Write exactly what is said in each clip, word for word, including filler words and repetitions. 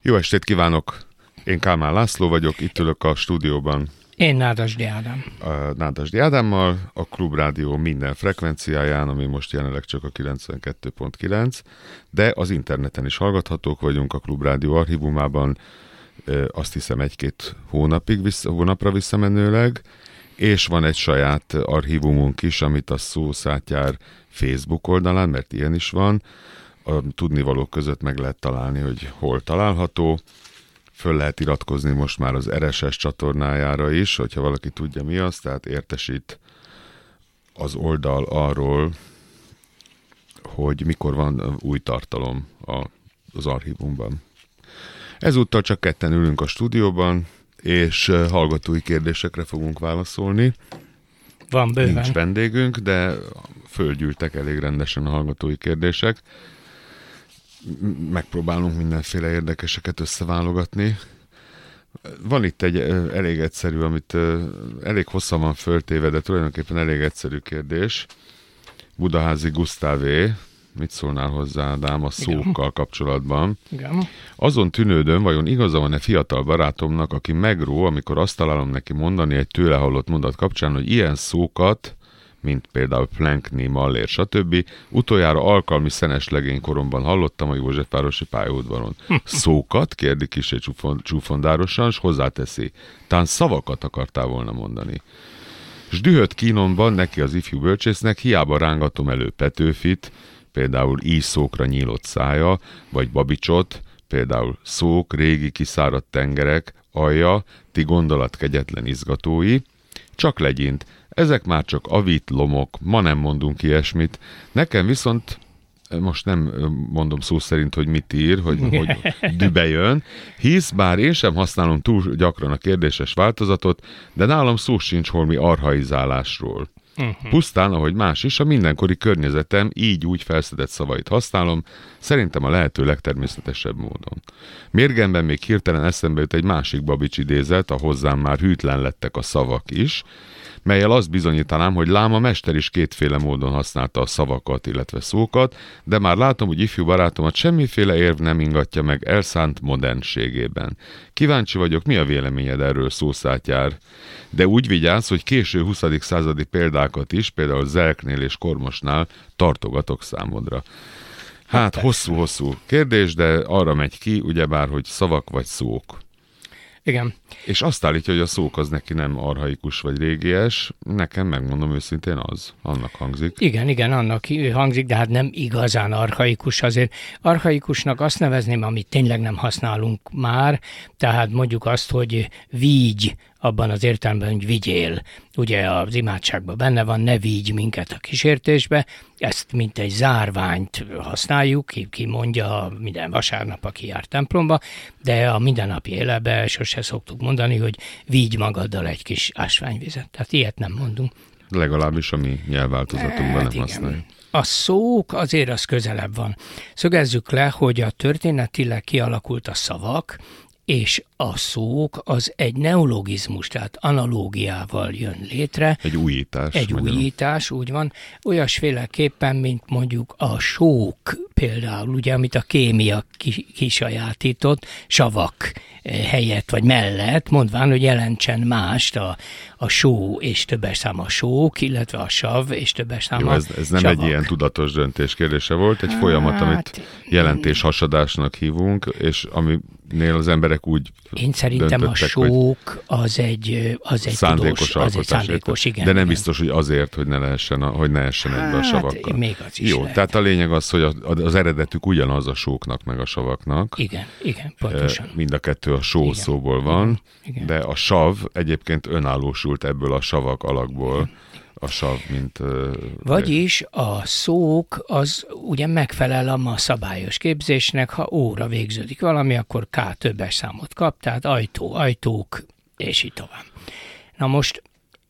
Jó estét kívánok! Én Kálmán László vagyok, itt ülök a stúdióban. Én Nádasdy Ádám. A Nádasdy Ádámmal, a Klubrádió minden frekvenciáján, ami most jelenleg csak a kilencvenkettő pont kilenc, de az interneten is hallgathatók vagyunk a Klubrádió archívumában, azt hiszem egy-két hónapig vissza, hónapra visszamenőleg, és van egy saját archívumunk is, amit a Szószátyár Facebook oldalán, mert ilyen is van, a tudnivalók között meg lehet találni, hogy hol található. Föl lehet iratkozni most már az er es es csatornájára is, hogyha valaki tudja mi az, tehát értesít az oldal arról, hogy mikor van új tartalom az archívumban. Ezúttal csak ketten ülünk a stúdióban, és hallgatói kérdésekre fogunk válaszolni. Van bőven. Nincs vendégünk, de fölgyűltek elég rendesen a hallgatói kérdések. Megpróbálunk mindenféle érdekeseket összeválogatni. Van itt egy elég egyszerű, amit elég hosszan van föltéve, de tulajdonképpen elég egyszerű kérdés. Budaházi Gusztávé, mit szólnál hozzá, Ádám, a szókkal kapcsolatban? Igen. Azon tűnődöm, vajon igaza van-e fiatal barátomnak, aki megró, amikor azt találom neki mondani egy tőle hallott mondat kapcsán, hogy ilyen szókat, mint például plankni, mallér, stb. Utoljára alkalmi szenes legény koromban hallottam a Józsefvárosi pályaudvaron. Szókat, kérdi kissé csúfondárosan, s hozzáteszi. Tán szavakat akartál volna mondani. S dühött kínomban neki az ifjú bölcsésznek hiába rángatom elő Petőfit, például így szókra nyílott szája, vagy Babicsot, például szók, régi kiszáradt tengerek, alja, ti gondolat kegyetlen izgatói, csak legyint. Ezek már csak avit lomok, ma nem mondunk ilyesmit. Nekem viszont, most nem mondom szó szerint, hogy mit ír, hogy, hogy dübe jön, hisz bár én sem használom túl gyakran a kérdéses változatot, de nálam szó sincs holmi archaizálásról. Uh-huh. Pusztán, ahogy más is, a mindenkori környezetem így úgy felszedett szavait használom, szerintem a lehető legtermészetesebb módon. Mérgemben még hirtelen eszembe jut egy másik Babics idézet, a hozzám már hűtlen lettek a szavak is, mellyel azt bizonyítanám, hogy lám a mester is kétféle módon használta a szavakat, illetve szókat, de már látom, hogy ifjú barátomat semmiféle érv nem ingatja meg elszánt modernségében. Kíváncsi vagyok, mi a véleményed erről, Szószátyár? De úgy vigyázz, hogy késő huszadik századi példákat is, például Zelknél és Kormosnál tartogatok számodra. Hát hosszú-hosszú kérdés, de arra megy ki, ugyebár, hogy szavak vagy szók. Igen. És azt állítja, hogy a szók az neki nem archaikus vagy régies, nekem megmondom őszintén az, annak hangzik. Igen, igen, annak hangzik, de hát nem igazán archaikus. Azért archaikusnak azt nevezném, amit tényleg nem használunk már, tehát mondjuk azt, hogy vígy, abban az értelemben, hogy vigyél. Ugye az imádságban benne van, ne vigy minket a kísértésbe, ezt mint egy zárványt használjuk, ki, ki mondja minden vasárnap, aki jár templomba, de a mindennapi életben sose szoktuk mondani, hogy vigy magaddal egy kis ásványvizet. Tehát ilyet nem mondunk. Legalábbis a mi nyelvváltozatunkban hát, nem használjuk. A szók azért az közelebb van. Szögezzük le, hogy a történetileg kialakult a szavak, és a szók az egy neologizmus, tehát analógiával jön létre. Egy újítás. Egy magyarul. újítás, úgy van. Olyasféleképpen, mint mondjuk a sók például, ugye, amit a kémia kisajátított, savak helyett vagy mellett, mondván, hogy jelentsen mást a, a só és többes szám a sók, illetve a sav és többes szám a ez, ez nem savak. Egy ilyen tudatos döntés kérdése volt, egy hát, folyamat, amit jelentéshasadásnak hívunk, és aminél az emberek úgy Én szerintem a sók az egy, az egy szándékos tudós, az egy szándékos, igen. De nem igen. biztos, hogy azért, hogy ne lehessen, hogy ne essen hát, egybe a savakkal. még az is Jó, lehet. Tehát a lényeg az, hogy az eredetük ugyanaz a sóknak, meg a savaknak. Igen, igen, pontosan. Mind a kettő a só igen. szóból van, igen. De a sav egyébként önállósult ebből a savak alakból. Igen. A sav, mint... Uh, Vagyis a szók az ugye megfelel a ma szabályos képzésnek, ha óra végződik valami, akkor K többes számot kap, tehát ajtó, ajtók, és így tovább. Na most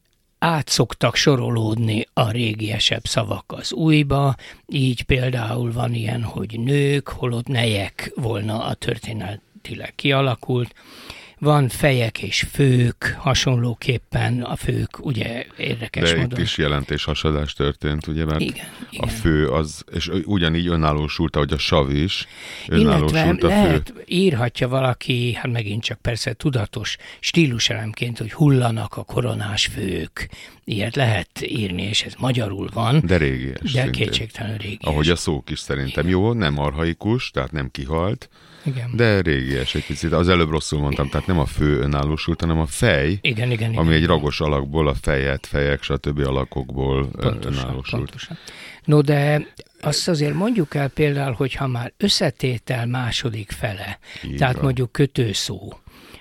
át szoktak sorolódni a régiesebb szavak az újba, így például van ilyen, hogy nők, holott nejek volna a történetileg kialakult, van fejek és fők, hasonlóképpen a fők, ugye érdekes De módon. itt is jelentés hasadás történt, ugye, mert igen, igen. a fő az, és ugyanígy önállósult, ahogy a sav is, önállósult Illetve a fő. lehet, írhatja valaki, hát megint csak persze tudatos stíluselemként, hogy hullanak a koronás fők. Ilyet lehet írni, és ez magyarul van. De régies. De kétségtelenül régies. Ahogy a szók is szerintem. Igen. Jó, nem archaikus, tehát nem kihalt, igen. De régies egy picit. Az előbb rosszul mondtam, tehát nem a fő önállósult, hanem a fej, igen, igen, ami igen. egy ragos alakból, a fejet, fejek, stb. Alakokból Pontosan, önállósult. Pontosan. No, de azt azért mondjuk el például, hogy ha már összetétel második fele, Így tehát van. mondjuk kötőszó,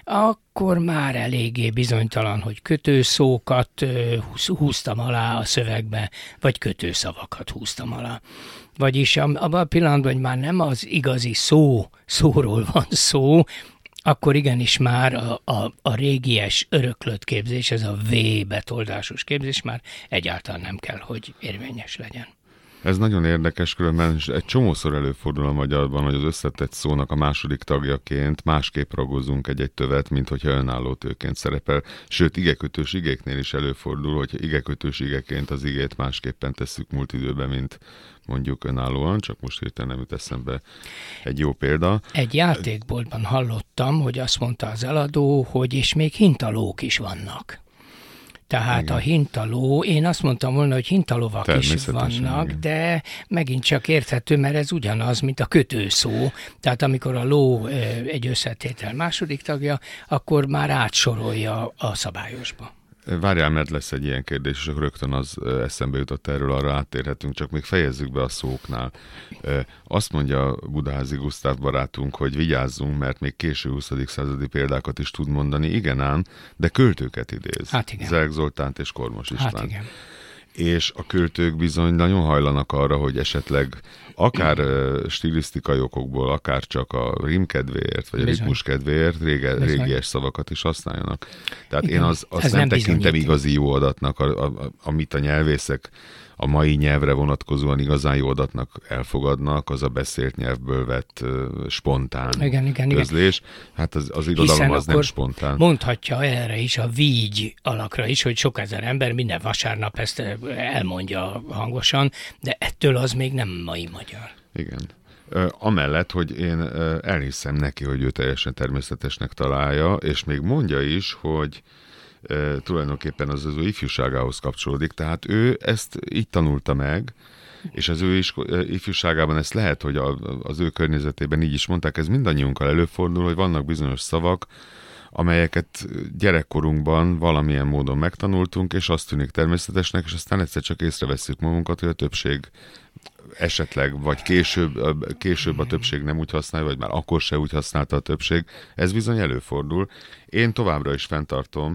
akkor már eléggé bizonytalan, hogy kötőszókat húztam alá a szövegbe, vagy kötőszavakat húztam alá. Vagyis abban a pillanatban, hogy már nem az igazi szó, szóról van szó, akkor igenis már a, a, a régies öröklött képzés, ez a V betoldásos képzés már egyáltalán nem kell, hogy érvényes legyen. Ez nagyon érdekes, különben egy csomószor előfordul a magyarban, hogy az összetett szónak a második tagjaként másképp ragozunk egy-egy tövet, mint hogyha önálló tőként szerepel. Sőt, igekötős igéknél is előfordul, hogy igekötős igeként az igét másképpen tesszük múlt időben, mint mondjuk önállóan, csak most hirtelen nem jut eszembe egy jó példa. Egy játékboltban hallottam, hogy azt mondta az eladó, hogy és még hintalók is vannak. Tehát igen. A hintaló, én azt mondtam volna, hogy hintalovak is vannak, igen. De megint csak érthető, mert ez ugyanaz, mint a kötőszó. Tehát amikor a ló egy összetétel második tagja, akkor már átsorolja a szabályosba. Várjál, mert lesz egy ilyen kérdés, és akkor rögtön az eszembe jutott erről, arra áttérhetünk, csak még fejezzük be a szóknál. Azt mondja Budaházi Gusztáv barátunk, hogy vigyázzunk, mert még késő huszadik századi példákat is tud mondani, igen ám, de költőket idéz. Hát igen. Zerg Zoltánt és Kormos István. Hát igen. És a költők bizony nagyon hajlanak arra, hogy esetleg akár uh, stilisztikai okokból, akár csak a rim kedvéért, vagy bizony. A ritmus kedvéért rége, régies szavakat is használjanak. Tehát igen. Én az, azt nem, nem tekintem igazi jó adatnak, a, a, amit a nyelvészek a mai nyelvre vonatkozóan igazán jó adatnak elfogadnak, az a beszélt nyelvből vett uh, spontán igen, igen, közlés. Igen. Hát az, az irodalom az nem spontán. Mondhatja erre is a vígy alakra is, hogy sok ezer ember minden vasárnap ezt elmondja hangosan, de ettől az még nem mai magyar. Igen. Amellett, hogy én elhiszem neki, hogy ő teljesen természetesnek találja, és még mondja is, hogy e, tulajdonképpen az az ő ifjúságához kapcsolódik, tehát ő ezt így tanulta meg, és az ő is, ifjúságában ezt lehet, hogy a, az ő környezetében így is mondták, ez mindannyiunkkal előfordul, hogy vannak bizonyos szavak, amelyeket gyerekkorunkban valamilyen módon megtanultunk, és azt tűnik természetesnek, és aztán egyszer csak észreveszünk magunkat, hogy a többség esetleg, vagy később, később a többség nem úgy használja, vagy már akkor se úgy használta a többség. Ez bizony előfordul. Én továbbra is fenntartom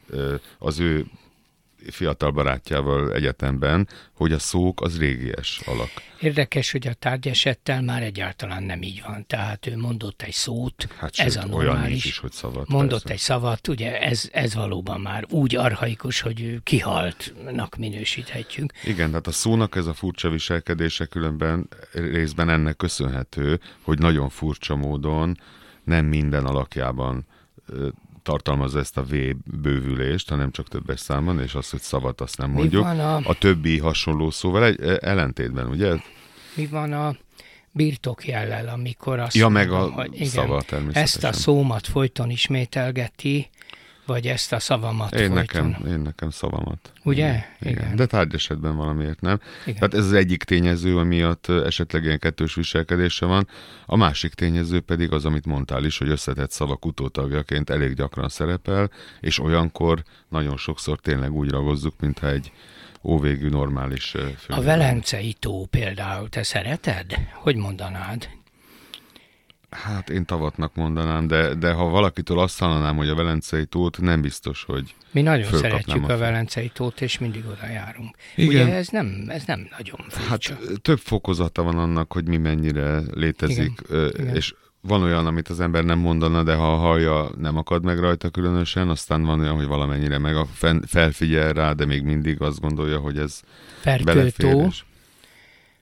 az ő fiatal barátjával egyetemben, hogy a szók az régies alak. Érdekes, hogy a tárgyesettel már egyáltalán nem így van. Tehát ő mondott egy szót, hát ez sőt, a normális. Is, hogy szavat, mondott persze. egy szavat, ugye ez, ez valóban már úgy archaikus, hogy kihaltnak minősíthetjük. Igen, tehát a szónak ez a furcsa viselkedése különben részben ennek köszönhető, hogy nagyon furcsa módon nem minden alakjában tartalmazza ezt a V bővülést, hanem csak többes számban, és azt, hogy szavat azt nem mondjuk. A... a többi hasonló szóval egy ellentétben, ugye? Mi van a birtokjellel, amikor azt ja, mondom, meg a hogy igen, szava természetesen. Ezt a szómat folyton ismételgeti, vagy ezt a szavamat én folyton. Nekem, én nekem szavamat. Ugye? Igen. Igen. Igen. De tárgyesetben valamiért nem. Igen. Tehát ez az egyik tényező, amiatt esetleg ilyen kettős viselkedése van. A másik tényező pedig az, amit mondtál is, hogy összetett szavak utótagjaként elég gyakran szerepel, és olyankor nagyon sokszor tényleg úgy ragozzuk, mintha egy óvégű normális fő. A Velencei tó például, te szereted? Hogy mondanád? Hát én tavatnak mondanám, de, de ha valakitől azt hallanám, hogy a Velencei tót, nem biztos, hogy mi nagyon szeretjük a, a Velencei tót, és mindig oda járunk. Igen. Ugye ez nem, ez nem nagyon furcsa. Hát több fokozata van annak, hogy mi mennyire létezik, Igen. Igen. és van olyan, amit az ember nem mondana, de ha hallja, nem akad meg rajta különösen, aztán van olyan, hogy valamennyire meg a felfigyel rá, de még mindig azt gondolja, hogy ez Ferkőtó.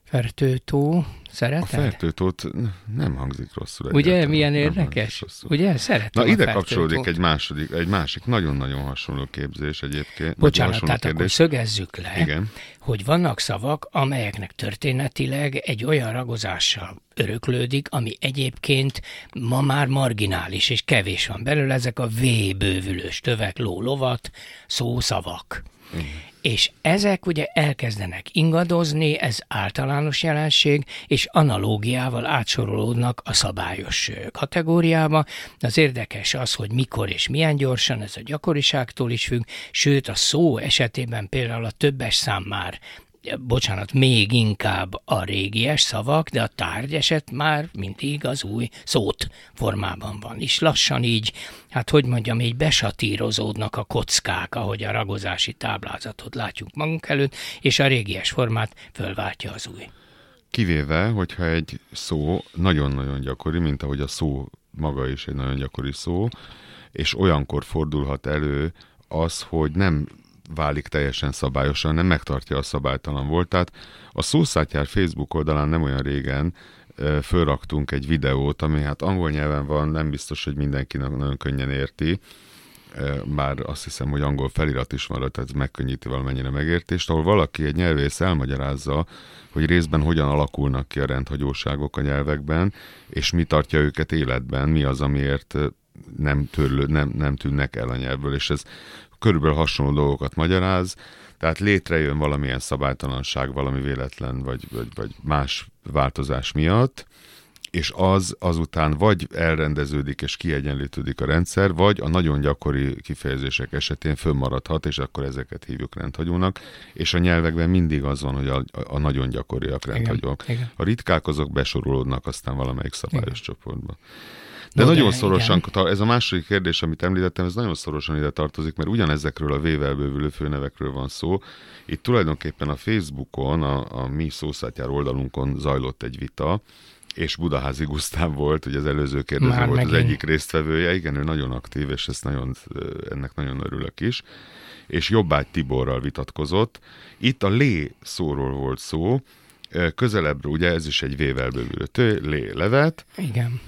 Fertőtó, szereted? A fertőtót nem hangzik rosszul. Ugye, milyen érdekes? Ugye, szeretem. Na, ide kapcsolódik egy második, egy másik nagyon-nagyon hasonló képzés egyébként. Bocsánat, tehát kérdés. Akkor szögezzük le, igen, hogy vannak szavak, amelyeknek történetileg egy olyan ragozással öröklődik, ami egyébként ma már marginális, és kevés van belőle, ezek a V-bővülős tövek, ló, lovat, szószavak. Igen. És ezek ugye elkezdenek ingadozni, ez általános jelenség, és analógiával átsorolódnak a szabályos kategóriába. Az érdekes az, hogy mikor és milyen gyorsan, ez a gyakoriságtól is függ, sőt a szó esetében például a többes szám már, bocsánat, még inkább a régies szavak, de a tárgy eset már mindig az új szót formában van. És lassan így, hát hogy mondjam, így besatírozódnak a kockák, ahogy a ragozási táblázatot látjuk magunk előtt, és a régies formát fölváltja az új. Kivéve, hogyha egy szó nagyon-nagyon gyakori, mint ahogy a szó maga is egy nagyon gyakori szó, és olyankor fordulhat elő az, hogy nem válik teljesen szabályosan, nem megtartja a szabálytalan voltát. A Szószátyár Facebook oldalán nem olyan régen e, fölraktunk egy videót, ami hát angol nyelven van, nem biztos, hogy mindenkinek nagyon könnyen érti, e, bár azt hiszem, hogy angol felirat is van, tehát ez megkönnyíti valamennyire megértést, ahol valaki, egy nyelvész elmagyarázza, hogy részben hogyan alakulnak ki a rendhagyóságok a nyelvekben, és mi tartja őket életben, mi az, amiért nem, törlő, nem, nem tűnnek el a nyelvből, és ez körülbelül hasonló dolgokat magyaráz, tehát létrejön valamilyen szabálytalanság, valami véletlen, vagy, vagy, vagy más változás miatt, és az azután vagy elrendeződik és kiegyenlítődik a rendszer, vagy a nagyon gyakori kifejezések esetén fönnmaradhat, és akkor ezeket hívjuk rendhagyónak, és a nyelvekben mindig az van, hogy a, a nagyon gyakoriak rendhagyók. Igen, igen. A ritkák azok besorolódnak aztán valamelyik szabályos igen. csoportba. De no, nagyon de, szorosan, igen. ez a második kérdés, amit említettem, ez nagyon szorosan ide tartozik, mert ugyanezekről a V-vel bővülő főnevekről van szó. Itt tulajdonképpen a Facebookon, a, a mi Szószátyár oldalunkon zajlott egy vita, és Budaházi Gusztáv volt, ugye az előző kérdező Már volt megint. Az egyik résztvevője, igen, ő nagyon aktív, és ezt nagyon, ennek nagyon örülök is, és Jobbágy Tiborral vitatkozott. Itt a lé szóról volt szó, közelebbre, ugye ez is egy V-vel bővülő tő, lé levet. Igen.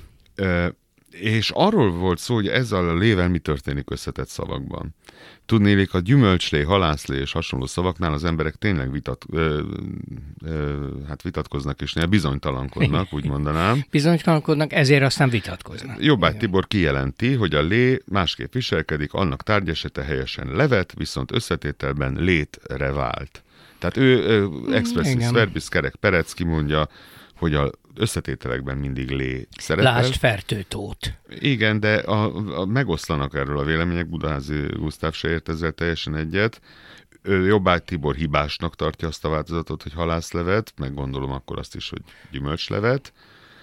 És arról volt szó, hogy ezzel a lével mi történik összetett szavakban. Tudnélik, a gyümölcslé, halászlé és hasonló szavaknál az emberek tényleg vitat, ö, ö, hát vitatkoznak és néha bizonytalankodnak, úgy mondanám. Bizonytalankodnak, ezért aztán vitatkoznak. Jobbágy Tibor kijelenti, hogy a lé másképp viselkedik, annak tárgyesete helyesen levet, viszont összetételben létre vált. Tehát ő, ő expressis verbis kerek perec kimondja, hogy a összetételekben mindig lé szerepel. Lásd Fertőtót. Igen, de a, a, megoszlanak erről a vélemények, Budaházi Gusztáv se ért ezzel teljesen egyet. Jobbágy Tibor hibásnak tartja azt a változatot, hogy halászlevet, meg gondolom akkor azt is, hogy gyümölcslevet.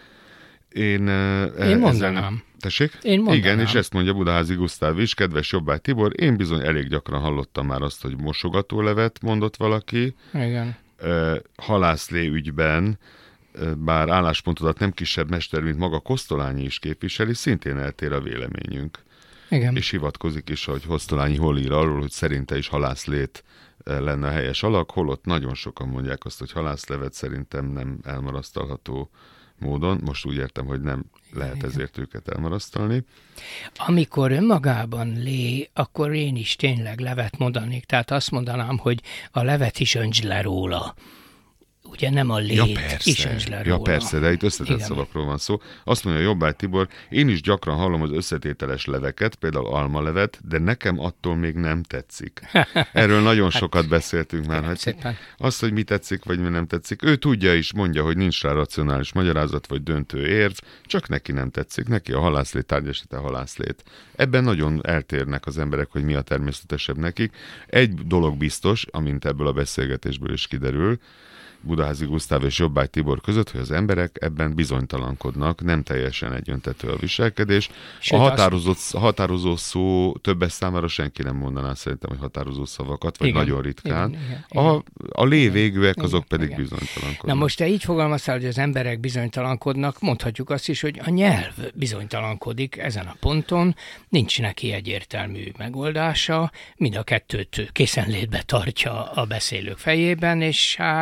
Én, én mondanám. Tessék? Én mondanám. Igen, és ezt mondja Budaházi Gusztáv is, kedves Jobbágy Tibor, én bizony elég gyakran hallottam már azt, hogy mosogatólevet mondott valaki. Igen. Halászlé ügyben, bár álláspontodat nem kisebb mester, mint maga Kosztolányi is képviseli, szintén eltér a véleményünk. Igen. És hivatkozik is, hogy Kosztolányi hol ír arról, hogy szerinte is halászlét lenne a helyes alak, holott nagyon sokan mondják azt, hogy halászlevet szerintem nem elmarasztalható módon. Most úgy értem, hogy nem lehet igen. ezért őket elmarasztalni. Amikor önmagában lé, akkor én is tényleg levet mondanék. Tehát azt mondanám, hogy a levet is öntsd le róla. Ugye nem a lét, ja, persze. Ja persze, de itt összetett igen. szavakról van szó. Azt mondja Jobbágy Tibor, én is gyakran hallom az összetételes leveket, például almalevet, de nekem attól még nem tetszik. Erről nagyon hát, sokat beszéltünk már. Hát, azt, hogy mi tetszik, vagy mi nem tetszik. Ő tudja is, mondja, hogy nincs rá racionális magyarázat, vagy döntő érv, csak neki nem tetszik. Neki a halászlét tárgyesete halászlét. Ebben nagyon eltérnek az emberek, hogy mi a természetesebb nekik. Egy dolog biztos, amint ebből a beszélgetésből is kiderül, Budaházi Gusztáv és Jobbágy Tibor között, hogy az emberek ebben bizonytalankodnak, nem teljesen egyöntető a viselkedés. Sőt, a határozott, azt... határozó szó többes számára senki nem mondaná szerintem, hogy határozó szavakat, vagy igen, nagyon ritkán. Igen, igen, igen. A, a lévégűek azok igen, pedig igen. bizonytalankodnak. Na most te így fogalmaztál, hogy az emberek bizonytalankodnak, mondhatjuk azt is, hogy a nyelv bizonytalankodik ezen a ponton, nincs neki egyértelmű megoldása, mind a kettőt készenlétbe tartja a beszélők fejében, és hát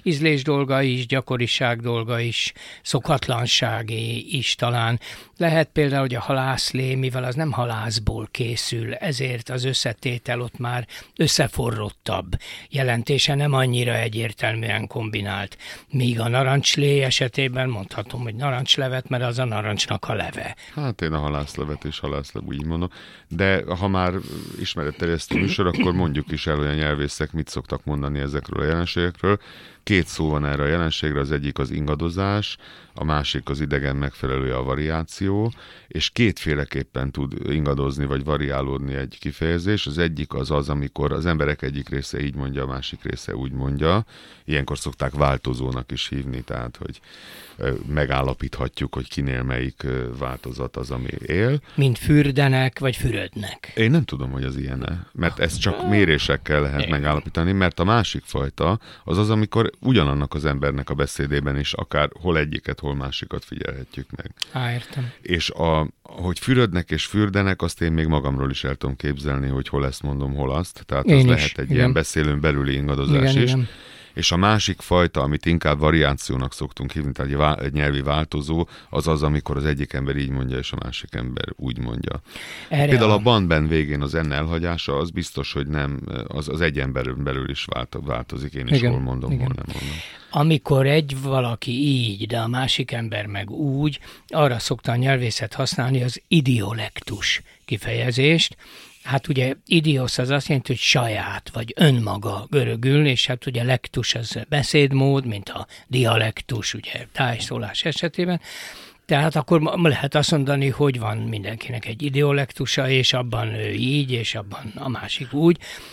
ízlés dolga is, gyakoriság dolga is, szokatlanságé is talán. Lehet például, hogy a halászlé, mivel az nem halászból készül, ezért az összetétel ott már összeforrottabb. Jelentése nem annyira egyértelműen kombinált. Míg a narancslé esetében mondhatom, hogy narancslevet, mert az a narancsnak a leve. Hát én a halászlevet és halászlev úgy mondom, de ha már ismeretterjesztő műsor, akkor mondjuk is el, hogy a nyelvészek mit szoktak mondani ezekről a jelenségekről. Két szó van erre a jelenségre, az egyik az ingadozás, a másik az idegen megfelelője a variáció, és kétféleképpen tud ingadozni vagy variálódni egy kifejezés. Az egyik az az, amikor az emberek egyik része így mondja, a másik része úgy mondja. Ilyenkor szokták változónak is hívni, tehát hogy megállapíthatjuk, hogy kinél melyik változat az, ami él. Mint fürdenek, vagy fürödnek. Én nem tudom, hogy az ilyen, mert ezt csak mérésekkel lehet Én. megállapítani, mert a másik fajta az az, amikor ugyanannak az embernek a beszédében is akár hol egyiket, hol másikat figyelhetjük meg. Á, értem. És a, hogy fürödnek és fürdenek, azt én még magamról is el tudom képzelni, hogy hol ezt mondom, hol azt. Tehát én ez is, lehet egy igen. ilyen beszélőn belüli ingadozás Igen, is. igen. És a másik fajta, amit inkább variációnak szoktunk hívni, tehát egy, vá- egy nyelvi változó, az az, amikor az egyik ember így mondja, és a másik ember úgy mondja. Erre Például a... a bandben végén az N elhagyása, az biztos, hogy nem, az, az egy emberön belül is vált, változik. Én is Igen, hol mondom, igen. hol nem mondom. Amikor egy valaki így, de a másik ember meg úgy, arra szokta a nyelvészet használni az idiolektus kifejezést. Hát ugye idiosz az azt jelenti, hogy saját, vagy önmaga görögül, és hát ugye lektus az beszédmód, mint a dialektus, ugye tájszólás esetében. Tehát akkor lehet azt mondani, hogy van mindenkinek egy idiolektusa, és abban ő így, és abban a másik úgy.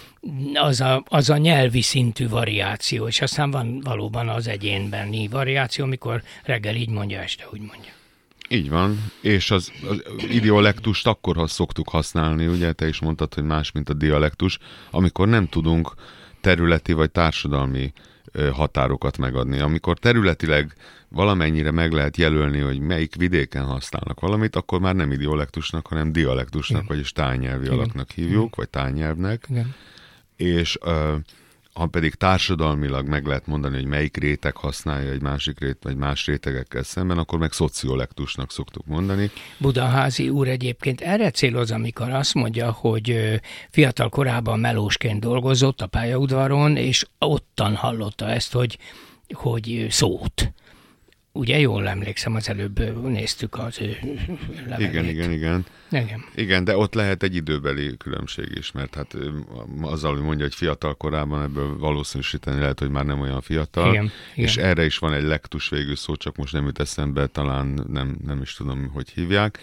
Az a, az a nyelvi szintű variáció, és aztán van valóban az egyénbeni variáció, amikor reggel így mondja, este úgy mondja. Így van, és az, az idialektust akkor ha szoktuk használni, ugye te is mondtad, hogy más, mint a dialektus, amikor nem tudunk területi vagy társadalmi ö, határokat megadni. Amikor területileg valamennyire meg lehet jelölni, hogy melyik vidéken használnak valamit, akkor már nem idiolektusnak, hanem dialektusnak, igen. vagyis tájnyelvi Igen. alaknak hívjuk, Igen. vagy tájnyelvnek. Igen. És ö, ha pedig társadalmilag meg lehet mondani, hogy melyik réteg használja egy másik rét, vagy más rétegekkel szemben, akkor meg szociolektusnak szoktuk mondani. Budaházi úr egyébként erre céloz, amikor azt mondja, hogy fiatal korában melósként dolgozott a pályaudvaron, és ottan hallotta ezt, hogy, hogy szót. Ugye jól emlékszem, az előbb néztük az ő levelét. Igen, igen, igen. Igen. Igen, de ott lehet egy időbeli különbség is, mert hát azzal, hogy mondja, hogy fiatal korában, ebből valószínűsíteni lehet, hogy már nem olyan fiatal. Igen, és igen. erre is van egy lektus végű szó, csak most nem jut eszembe, talán nem, nem is tudom, hogy hívják.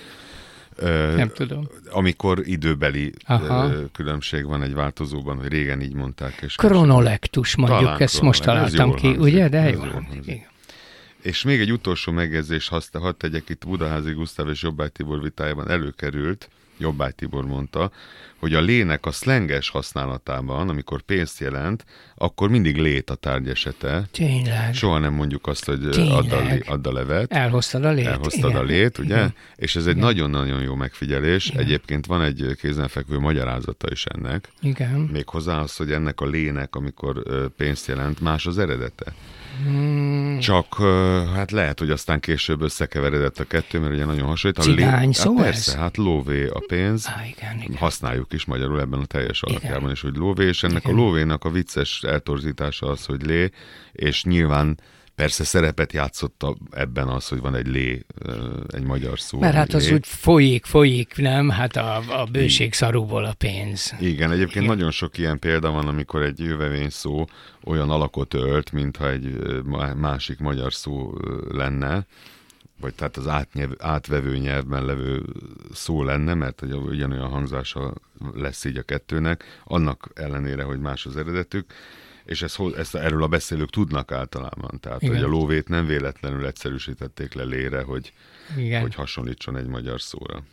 Nem tudom. Amikor időbeli Aha. különbség van egy változóban, hogy régen így mondták. És Kronolektus mondjuk, talán ezt most találtam ki, hangzik, ugye? De jól jó. hangzik. És még egy utolsó megjegyzést hadd tegyek, itt Budaházi Gusztáv és Jobbágy Tibor vitájában előkerült, Jobbágy Tibor mondta, hogy a lének a szlenges használatában, amikor pénzt jelent, akkor mindig lét a tárgy esete. Tényleg. Soha nem mondjuk azt, hogy add a, add a levet. Elhoztad a lét. Elhoztad Igen. a lét, ugye? Igen. És ez egy Igen. nagyon-nagyon jó megfigyelés. Igen. Egyébként van egy kézenfekvő magyarázata is ennek. Igen. Méghozzá az, hogy ennek a lének, amikor pénzt jelent, más az eredete. Hmm. Csak hát lehet, hogy aztán később összekeveredett a kettő, mert ugye nagyon hasonlít. Cigány lé... szó hát ez? persze, hát lóvé a pénz. Ah, igen, igen. Használjuk is magyarul ebben a teljes alakjában Igen. is, hogy lóvé, és ennek Igen. a lóvénak a vicces eltorzítása az, hogy lé, és nyilván persze szerepet játszott ebben az, hogy van egy lé, egy magyar szó. Mert hát az lé. úgy folyik, folyik, nem? Hát a, a bőség szarúból a pénz. Igen, egyébként Igen. nagyon sok ilyen példa van, amikor egy jövevény szó olyan alakot ölt, mintha egy másik magyar szó lenne, vagy tehát az átnyelv, átvevő nyelvben levő szó lenne, mert hogy ugyanolyan hangzása lesz így a kettőnek, annak ellenére, hogy más az eredetük, és ezt, ezt erről a beszélők tudnak általában. Tehát, Igen. hogy a lóvét nem véletlenül egyszerűsítették le lére, hogy, Igen. hogy hasonlítson egy magyar szóra.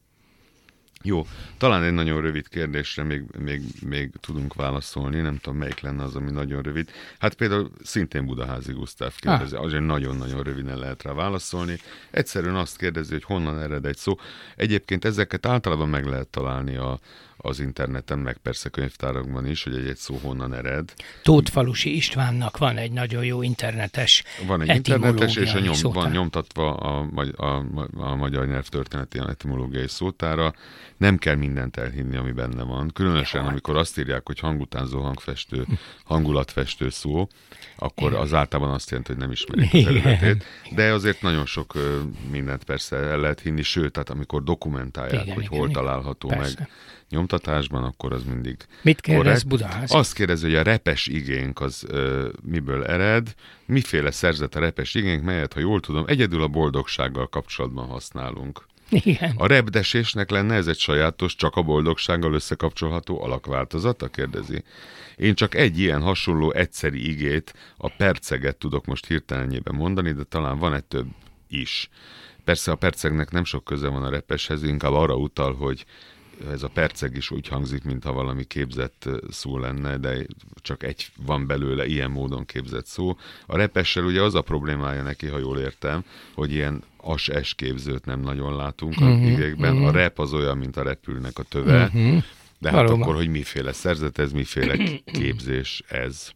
Jó, talán egy nagyon rövid kérdésre még, még, még tudunk válaszolni, nem tudom, melyik lenne az, ami nagyon rövid. Hát például szintén Budaházi Gusztáv kérdezi, ah. azért nagyon-nagyon röviden lehet rá válaszolni. Egyszerűen azt kérdezi, hogy honnan ered egy szó. Egyébként ezeket általában meg lehet találni a, az interneten, meg persze könyvtárakban is, hogy egy-egy szó honnan ered. Tótfalusi Istvánnak van egy nagyon jó internetes Van egy internetes, és a nyom, van nyomtatva a, a, a, a magyar nyelvtörténeti etimológiai szótára. Nem kell mindent elhinni, ami benne van. Különösen, ja, amikor azt írják, hogy hangutánzó, hangfestő, hangulatfestő szó, akkor az általában azt jelenti, hogy nem ismerik az eredetét. De azért nagyon sok mindent persze el lehet hinni, sőt, tehát amikor dokumentálják, igen, hogy igen, hol igen, található persze. meg nyomtatásban, akkor az mindig Mit kérdez Budaház? Azt kérdezi, hogy a repes igénk az ö, miből ered, miféle szerzet a repes igénk, melyet, ha jól tudom, egyedül a boldogsággal kapcsolatban használunk. Igen. A repdesésnek lenne ez egy sajátos, csak a boldogsággal összekapcsolható alakváltozata, kérdezi. Én csak egy ilyen hasonló egyszeri igét, a perceget tudok most hirtelenjében mondani, de talán van-e több is. Persze a percegnek nem sok köze van a repeshez, inkább arra utal, hogy ez a perceg is úgy hangzik, mintha valami képzett szó lenne, de csak egy van belőle ilyen módon képzett szó. A repessel ugye az a problémája neki, ha jól értem, hogy ilyen as-es képzőt nem nagyon látunk uh-huh, a igékben. Uh-huh. A rep az olyan, mint a repülnek a töve, uh-huh. de hát valóban. Akkor, hogy miféle szerzet ez, miféle képzés ez.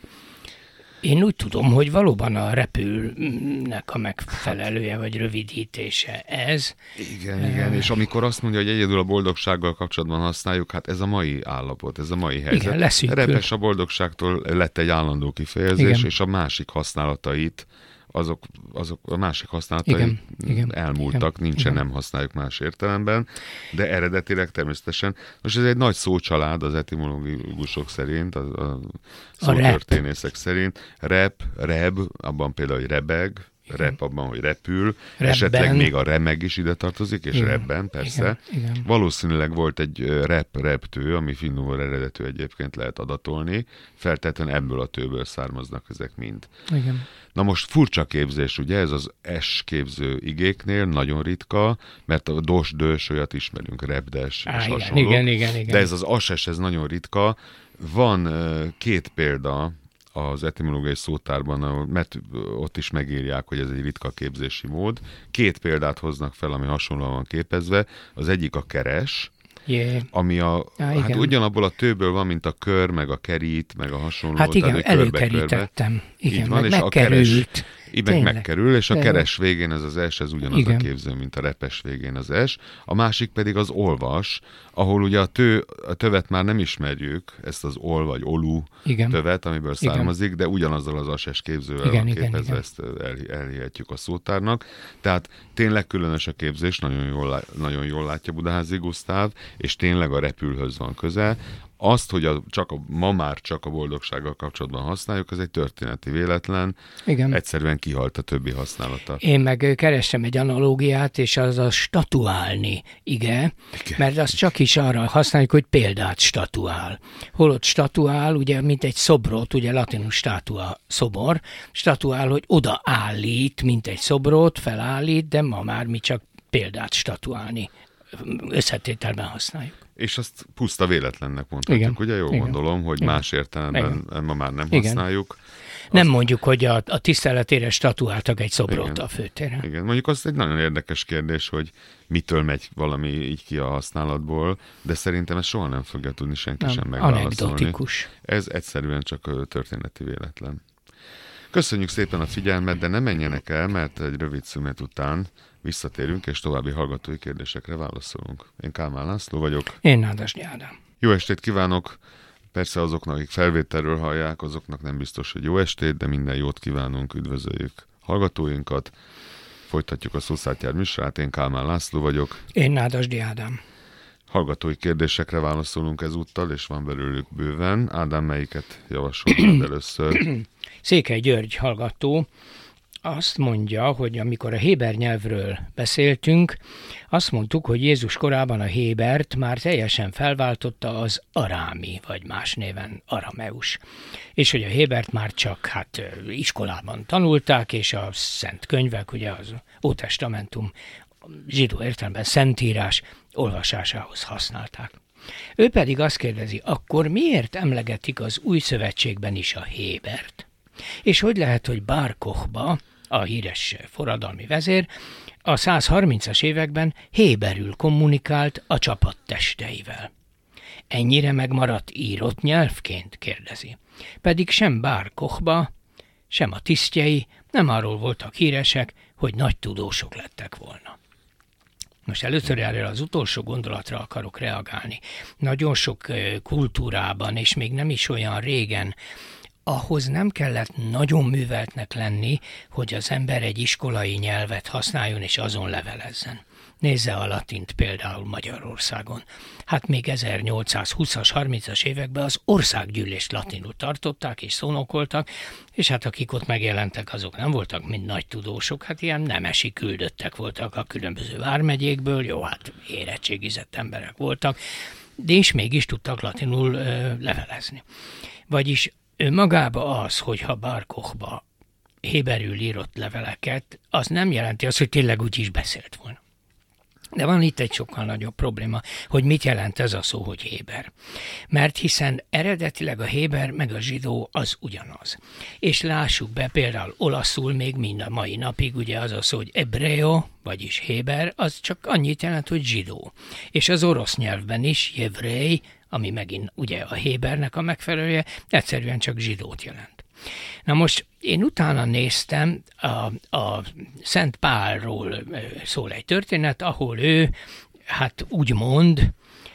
Én úgy tudom, hogy valóban a repülnek a megfelelője, vagy rövidítése ez. Igen, uh, igen, és amikor azt mondja, hogy egyedül a boldogsággal kapcsolatban használjuk, hát ez a mai állapot, ez a mai helyzet. Igen, leszűkül. Repes a boldogságtól lett egy állandó kifejezés, igen. és a másik használatait, azok, azok a másik használatai igen, igen, elmúltak, igen, nincsen, igen. nem használjuk más értelemben, de eredetileg természetesen. Most ez egy nagy szócsalád az etimológusok szerint, a, a szótörténészek szerint. Rep, reb, abban például, hogy rebeg, igen. rep abban, hogy repül, Rebben. Esetleg még a remeg is ide tartozik, és igen. rebben, persze. Igen. Igen. Valószínűleg volt egy rep-reptő, ami finnugor eredetű egyébként lehet adatolni, feltétlenül ebből a tőből származnak ezek mind. Igen. Na most furcsa képzés, ugye ez az S képző igéknél nagyon ritka, mert a dos-dős olyat ismerünk, repdes Á, és igen, hasonló. Igen, igen, igen. De ez az as-es, ez nagyon ritka. Van uh, két példa az etimológiai szótárban, mert ott is megírják, hogy ez egy ritka képzési mód. Két példát hoznak fel, ami hasonlóan van képezve. Az egyik a keres, yeah. ami a, ah, hát ugyanabból a tőből van, mint a kör, meg a kerít, meg a hasonló. Hát igen, tehát, előkerítettem. Igen, van, meg és megkerült. A keres, így meg megkerül, és a keres végén ez az S, ez ugyanaz igen. a képző, mint a repes végén az S. A másik pedig az olvas, ahol ugye a, tő, a tövet már nem ismerjük, ezt az ol vagy olú igen. tövet, amiből származik, igen. de ugyanazzal az as-es képzővel igen, képezve igen, ezt el, elhihetjük a szótárnak. Tehát tényleg különös a képzés, nagyon jól, nagyon jól látja Budaházi Gusztáv, és tényleg a repülhöz van közel. Azt, hogy a, csak a, ma már csak a boldogsággal kapcsolatban használjuk, ez egy történeti véletlen. Igen. Egyszerűen kihalt a többi használata. Én meg kerestem egy analógiát, és az a statuálni, igen, igen. mert azt csak is arra használjuk, hogy példát statuál. Holott statuál, ugye, mint egy szobrot, ugye latinus statua, szobor, statuál, hogy odaállít, mint egy szobrot, felállít, de ma már mi csak példát statuálni összetételben használjuk. És azt puszta véletlennek mondhatjuk, igen. ugye? Jól igen. gondolom, hogy igen. más értelemben igen. ma már nem igen. használjuk. Nem azt... mondjuk, hogy a, a tiszteletére statuáltak egy szobrot igen. a főtéren. Igen, mondjuk az egy nagyon érdekes kérdés, hogy mitől megy valami így ki a használatból, de szerintem ezt soha nem fogja tudni senki nem. sem megválaszolni. Anekdotikus. Ez egyszerűen csak történeti véletlen. Köszönjük szépen a figyelmet, de ne menjenek el, mert egy rövid szünet után visszatérünk, és további hallgatói kérdésekre válaszolunk. Én Kálmán László vagyok. Én Nádasdy Ádám. Jó estét kívánok! Persze azoknak, akik felvételről hallják, azoknak nem biztos, hogy jó estét, de minden jót kívánunk, üdvözöljük hallgatóinkat. Folytatjuk a Szószátjár műsorát, én Kálmán László vagyok. Én Nádasdy Ádám. Hallgatói kérdésekre válaszolunk ezúttal, és van belőlük bőven. Ádám, melyiket javasoltad először? Székely György hallgató azt mondja, hogy amikor a héber nyelvről beszéltünk, azt mondtuk, hogy Jézus korában a hébert már teljesen felváltotta az arámi, vagy más néven arameus. És hogy a hébert már csak hát iskolában tanulták, és a szent könyvek, ugye az Ótestamentum, zsidó értelemben szentírás olvasásához használták. Ő pedig azt kérdezi, akkor miért emlegetik az új szövetségben is a hébert? És hogy lehet, hogy Bar Kochba, a híres forradalmi vezér, a százharmincas években héberül kommunikált a csapat testeivel. ennyire megmaradt írott nyelvként, kérdezi. Pedig sem Bar Kochba, sem a tisztjei nem arról voltak híresek, hogy nagy tudósok lettek volna. Most először erre az utolsó gondolatra akarok reagálni. Nagyon sok kultúrában, és még nem is olyan régen, ahhoz nem kellett nagyon műveltnek lenni, hogy az ember egy iskolai nyelvet használjon és azon levelezzen. Nézze a latint például Magyarországon. Hát még ezernyolcszázhúszas, harmincas években az országgyűlést latinul tartották és szónokoltak, és hát akik ott megjelentek, azok nem voltak mind nagy tudósok, hát ilyen nemesi küldöttek voltak a különböző vármegyékből, jó, hát érettségizett emberek voltak, de és mégis tudtak latinul ö, levelezni. Vagyis magába az, hogyha Bar Kochba héberül írott leveleket, az nem jelenti azt, hogy tényleg úgy is beszélt volna. De van itt egy sokkal nagyobb probléma, hogy mit jelent ez a szó, hogy héber. Mert hiszen eredetileg a héber meg a zsidó az ugyanaz. És lássuk be, például olaszul még mind a mai napig ugye az a szó, hogy ebreo, vagyis héber, az csak annyit jelent, hogy zsidó. És az orosz nyelvben is jevrej, ami megint ugye a hébernek a megfelelője, egyszerűen csak zsidót jelent. Na most én utána néztem, a, a Szent Pálról szól egy történet, ahol ő, hát úgymond,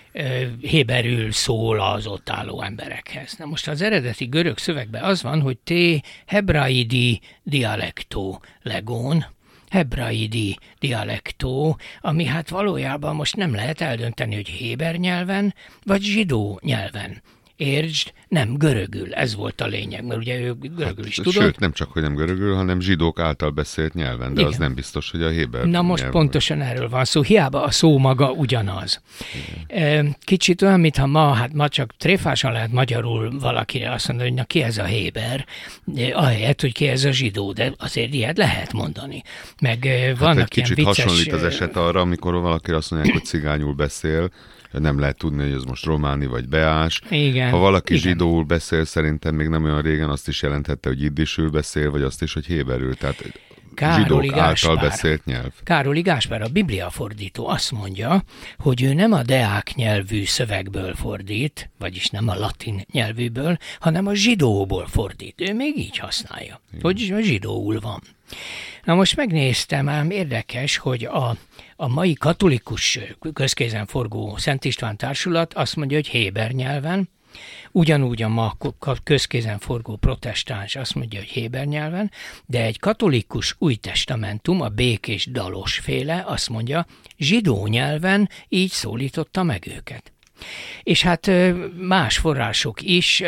héberül szól az ott álló emberekhez. Na most az eredeti görög szövegben az van, hogy te hebraidi dialekto legon, hebraidi dialektó, ami hát valójában most nem lehet eldönteni, hogy héber nyelven, vagy zsidó nyelven. Értsd, nem görögül, ez volt a lényeg, mert ugye ő görögül is hát, tudott. Sőt, nem csak, hogy nem görögül, hanem zsidók által beszélt nyelven, de igen. Az nem biztos, hogy a héber Na most nyelven. Pontosan erről van szó, hiába a szó maga ugyanaz. Igen. Kicsit olyan, mintha ma, hát ma csak tréfásan lehet magyarul valakire azt mondani, hogy na ki ez a héber, ahelyett, hogy ki ez a zsidó, de azért ilyet lehet mondani. Meg hát vannak egy kicsit ilyen vicces... hasonlít az eset arra, amikor valaki azt mondják, hogy cigányul beszél, nem lehet tudni, hogy ez most románi vagy beás. Igen, ha valaki igen. zsidóul beszél, szerintem még nem olyan régen azt is jelenthette, hogy jiddisül beszél, vagy azt is, hogy héberül. Tehát Károli zsidók Gáspár, által beszélt nyelv. Károli Gáspár, a Biblia fordító azt mondja, hogy ő nem a deák nyelvű szövegből fordít, vagyis nem a latin nyelvűből, hanem a zsidóból fordít. Ő még így használja, igen. Hogy a zsidóul van. Na most megnéztem, ám érdekes, hogy a, a mai katolikus közkézenforgó Szent István Társulat azt mondja, hogy héber nyelven, ugyanúgy a ma közkézenforgó protestáns azt mondja, hogy héber nyelven, de egy katolikus új testamentum, a Békés Dalos féle azt mondja, zsidó nyelven, így szólította meg őket. És hát más források is,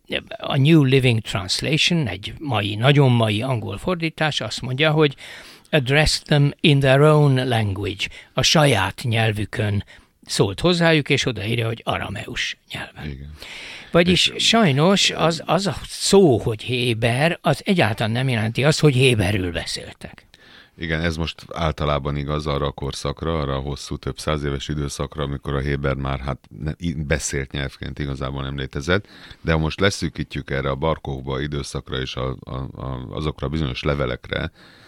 a New Living Translation, egy mai, nagyon mai angol fordítás azt mondja, hogy address them in their own language, a saját nyelvükön szólt hozzájuk, és odaírja, hogy arameus nyelven. Igen. Vagyis és sajnos az, az a szó, hogy héber, az egyáltalán nem jelenti azt, hogy héberül beszéltek. Igen, ez most általában igaz arra a korszakra, arra a hosszú, több száz éves időszakra, amikor a héber már hát beszélt nyelvként igazából nem létezett, de ha most leszűkítjük erre a Bar Kochba időszakra és a, a, a, azokra a bizonyos levelekre,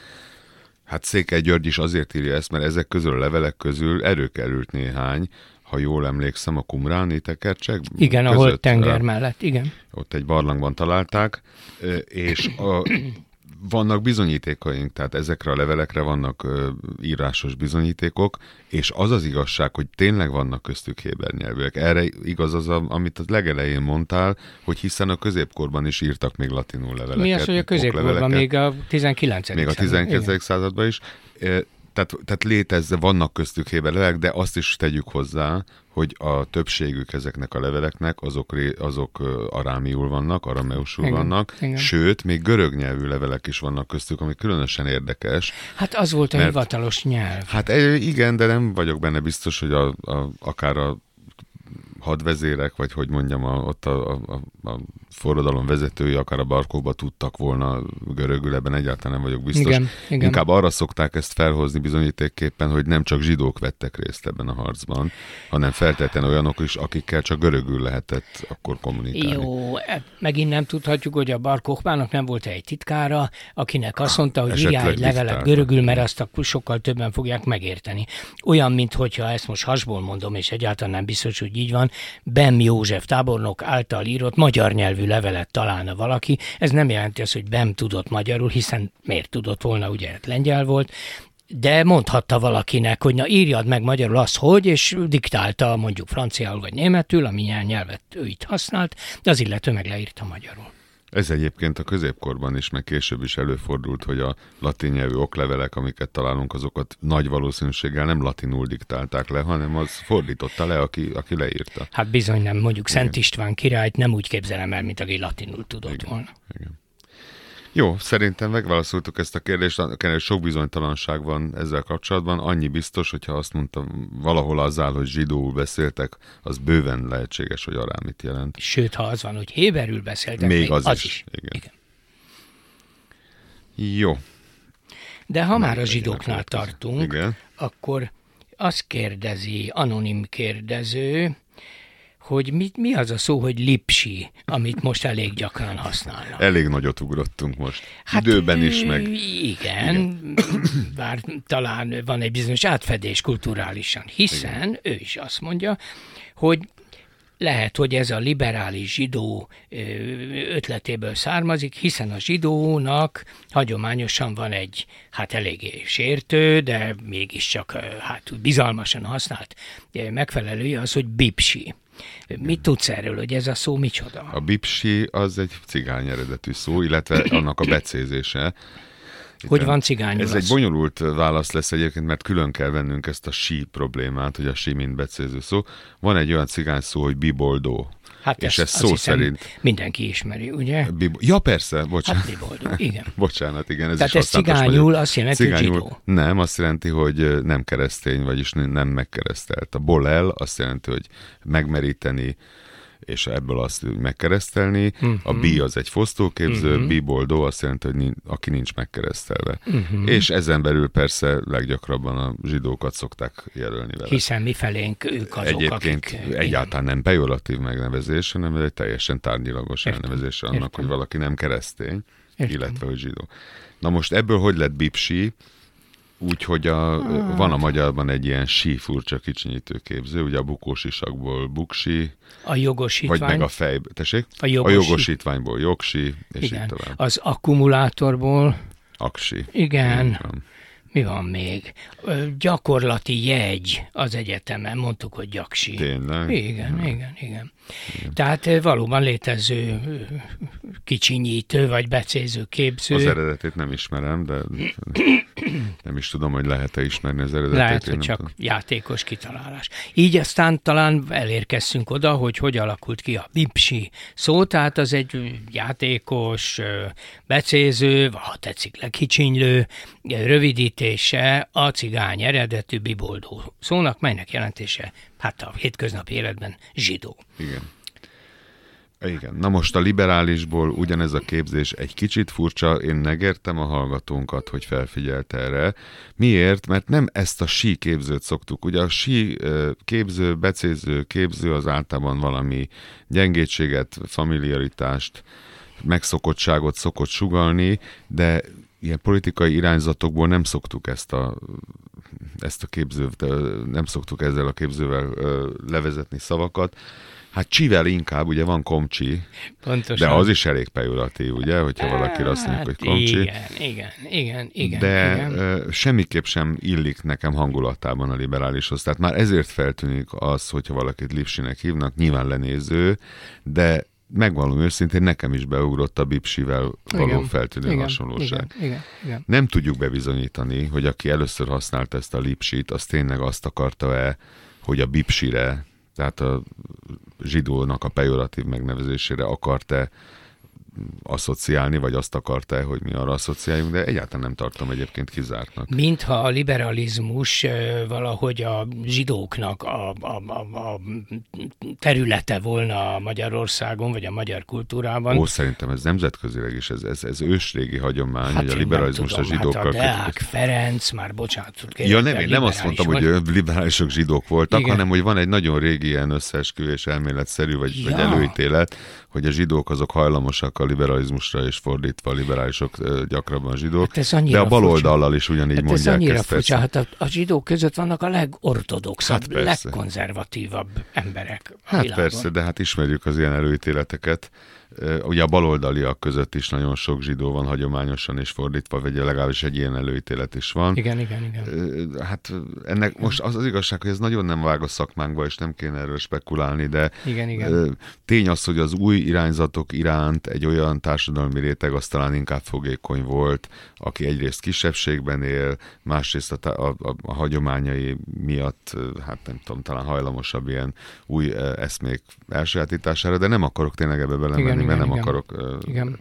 hát Székely György is azért írja ezt, mert ezek közül a levelek közül erőkerült néhány, ha jól emlékszem, a Qumráni tekercsek igen, között, ahol tenger mellett, igen. Ott egy barlangban találták, és a vannak bizonyítékaink, tehát ezekre a levelekre vannak ö, írásos bizonyítékok, és az az igazság, hogy tényleg vannak köztük héber nyelvűek. Erre igaz az, amit a legelején mondtál, hogy hiszen a középkorban is írtak még latinul leveleket. Mi az, hogy a középkorban, még a tizenkilencedik Még a tizenkilencedik században is. Tehát, tehát létezze, vannak köztük héber levelek, de azt is tegyük hozzá, hogy a többségük ezeknek a leveleknek azok, azok arámiul vannak, arameusul igen, vannak, igen. Sőt, még görög nyelvű levelek is vannak köztük, ami különösen érdekes. Hát az volt a mert, hivatalos nyelv. Hát igen, de nem vagyok benne biztos, hogy a, a, akár a hadvezérek, vagy hogy mondjam, a, ott a, a, a forradalom vezetői akár a barkóba tudtak volna görögül, ebben egyáltalán nem vagyok biztos. Igen, igen. Inkább arra szokták ezt felhozni bizonyítékképpen, hogy nem csak zsidók vettek részt ebben a harcban, hanem feltétlenül olyanok is, akikkel csak görögül lehetett akkor kommunikálni. Jó, megint nem tudhatjuk, hogy a Bar Kochbának nem volt egy titkára, akinek azt mondta, hogy írjál egy levelet görögül, mert azt akkor sokkal többen fogják megérteni. Olyan, minthogyha ezt most hasból mondom, és egyáltalán nem biztos, hogy így van, Bem József tábornok által írott magyar nyelvű levelet találna valaki. Ez nem jelenti azt, hogy Bem tudott magyarul, hiszen miért tudott volna, ugye lengyel volt, de mondhatta valakinek, hogy na írjad meg magyarul azt, hogy, és diktálta mondjuk franciául vagy németül, ami nyelvet ő itt használt, de az illető meg leírta magyarul. Ez egyébként a középkorban is, meg később is előfordult, hogy a latin nyelvű oklevelek, amiket találunk, azokat nagy valószínűséggel nem latinul diktálták le, hanem az fordította le, aki, aki leírta. Hát bizony nem, mondjuk igen. Szent István királyt nem úgy képzelem el, mint aki latinul tudott igen. volna. Igen. Jó, szerintem megválaszoltuk ezt a kérdést, sok bizonytalanság van ezzel kapcsolatban. Annyi biztos, hogyha azt mondtam, valahol az áll, hogy zsidóul beszéltek, az bőven lehetséges, hogy arámit jelent. Sőt, ha az van, hogy héberül beszéltek, még, még az, az is. is. Igen. Jó. De ha már a zsidóknál tartunk, igen. akkor azt kérdezi, anonim kérdező, hogy mi, mi az a szó, hogy lipsi, amit most elég gyakran használnak. Elég nagyot ugrottunk most. Hát, időben is, meg... Igen, igen. Bár talán van egy bizonyos átfedés kulturálisan, hiszen igen. ő is azt mondja, hogy lehet, hogy ez a liberális zsidó ötletéből származik, hiszen a zsidónak hagyományosan van egy, hát eléggé sértő, de mégiscsak hát bizalmasan használt megfelelője az, hogy bipsi. Mit tudsz erről, hogy ez a szó micsoda? A bipsi az egy cigány eredetű szó, illetve annak a becézése. Hogy van cigányul? Ez egy bonyolult válasz lesz egyébként, mert külön kell vennünk ezt a sí problémát, hogy a sí mint becéző szó. Van egy olyan cigány szó, hogy biboldó. Hát és ezt, ez szó szerint... mindenki ismeri, ugye? Bibo... Ja, persze, bocsánat. Hát biboldó, igen. Bocsánat, igen. Ez Tehát is ez cigányul azt jelenti, cigányul, hogy zsidó. Nem, azt jelenti, hogy nem keresztény, vagyis nem megkeresztelt. A bolel azt jelenti, hogy megmeríteni, és ebből azt megkeresztelni. Uh-huh. A bi az egy fosztóképző, uh-huh. biboldó azt jelenti, hogy nincs, aki nincs megkeresztelve. Uh-huh. És ezen belül persze leggyakrabban a zsidókat szokták jelölni vele. Hiszen mi felénk ők azok, egyébként akik... egyáltalán nem pejoratív megnevezés, hanem egy teljesen tárgyilagos Értem. elnevezés annak, Értem. hogy valaki nem keresztény, Értem. illetve hogy zsidó. Na most ebből hogy lett bipsi? Úgyhogy a, van a magyarban egy ilyen sí furcsa kicsinyítő képző, ugye a bukósisakból buksi, a jogosítvány. vagy meg a fej, tessék? A, jogosít... a jogosítványból jogsi, és igen. így tovább. Az akkumulátorból. Aksi. Igen. Igen. Mi van még? Gyakorlati jegy az egyetemen, mondtuk, hogy gyaksi. Tényleg? Igen, ja. igen, igen, igen. Tehát valóban létező kicsinyítő vagy becéző képző. Az eredetét nem ismerem, de nem is tudom, hogy lehet-e ismerni az eredetét. Lehet, hogy csak tudom. Játékos kitalálás. Így aztán talán elérkeztünk oda, hogy hogy alakult ki a bipsi szó, tehát az egy játékos, becéző, ha tetszik lekicsinylő, rövidítése a cigány eredetű biboldó szónak, melynek jelentése hát a hétköznapi életben zsidó. Igen. Igen. Na most a liberálisból ugyanez a képzés egy kicsit furcsa, én megértem a hallgatónkat, hogy felfigyelt erre. Miért? Mert nem ezt a sí képzőt szoktuk. Ugye a sí képző, becéző képző az általában valami gyengétséget, familiaritást, megszokottságot szokott sugallni, de ilyen politikai irányzatokból nem szoktuk ezt a, ezt a képzőt, nem szoktuk ezzel a képzővel levezetni szavakat. Hát csivel inkább, ugye van komcsi, pontosan. De az is elég pejoratív, ugye, hogyha valaki azt mondja, hogy komcsi. Igen, igen, igen, igen. De igen. semmiképp sem illik nekem hangulatában a liberálishoz. Tehát már ezért feltűnik az, hogyha valakit lipsinek hívnak, nyilván lenéző, de megvalom őszintén, nekem is beugrott a bipsivel való igen, feltűnő igen, hasonlóság. Igen, igen, igen. Nem tudjuk bebizonyítani, hogy aki először használt ezt a lipsit, az tényleg azt akarta-e, hogy a bipsire, tehát a zsidónak a pejoratív megnevezésére akart-e asszociálni, vagy azt akarta, hogy mi arra asszociáljunk, de egyáltalán nem tartom egyébként kizártnak. Mintha a liberalizmus valahogy a zsidóknak a, a, a, a területe volna Magyarországon, vagy a magyar kultúrában. Ó, szerintem ez nemzetközileg is, ez, ez, ez ősrégi hagyomány, hát hogy a liberalizmus tudom, a zsidókkal... Hát a Deák Ferenc, már bocsánatot kérek. Ja nem, én nem azt mondtam, hogy liberálisok zsidók voltak, igen, hanem hogy van egy nagyon régi ilyen összeesküvés elméletszerű, vagy, ja. vagy előítélet, hogy a zsidók azok hajlamosak a liberalizmusra, és fordítva a liberálisok gyakrabban a zsidók, hát de a baloldallal is ugyanígy hát mondják. Ez annyira furcsa, hát a, a zsidók között vannak a legortodoxabb, hát legkonzervatívabb emberek. Hát világon. Persze, de hát ismerjük az ilyen előítéleteket. Ugye a baloldaliak között is nagyon sok zsidó van hagyományosan, és fordítva, vagy legalábbis egy ilyen előítélet is van. Igen, igen, igen. Hát ennek most az az igazság, hogy ez nagyon nem vág a szakmánkba, és nem kéne erről spekulálni, de igen, igen. tény az, hogy az új irányzatok iránt egy olyan társadalmi réteg az talán inkább fogékony volt, aki egyrészt kisebbségben él, másrészt a, a, a hagyományai miatt, hát nem tudom, talán hajlamosabb ilyen új eszmék elsajátítására, de nem akarok tényleg ebbe belemenni, igen, mert nem igen. akarok igen.